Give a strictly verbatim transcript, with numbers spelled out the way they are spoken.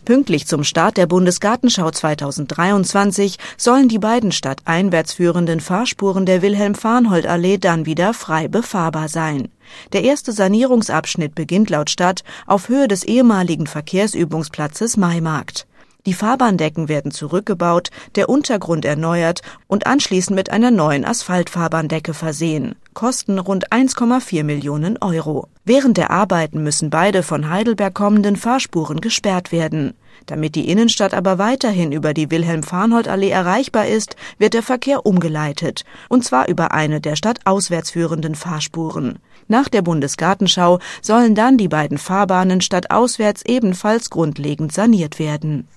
Pünktlich zum Start der Bundesgartenschau zweitausenddreiundzwanzig sollen die beiden stadteinwärts führenden Fahrspuren der Wilhelm-Farnhold-Allee dann wieder frei befahrbar sein. Der erste Sanierungsabschnitt beginnt laut Stadt auf Höhe des ehemaligen Verkehrsübungsplatzes Maimarkt. Die Fahrbahndecken werden zurückgebaut, der Untergrund erneuert und anschließend mit einer neuen Asphaltfahrbahndecke versehen. Kosten rund eins Komma vier Millionen Euro. Während der Arbeiten müssen beide von Heidelberg kommenden Fahrspuren gesperrt werden. Damit die Innenstadt aber weiterhin über die Wilhelm-Farnhold-Allee erreichbar ist, wird der Verkehr umgeleitet, und zwar über eine der stadtauswärts führenden Fahrspuren. Nach der Bundesgartenschau sollen dann die beiden Fahrbahnen stadtauswärts ebenfalls grundlegend saniert werden.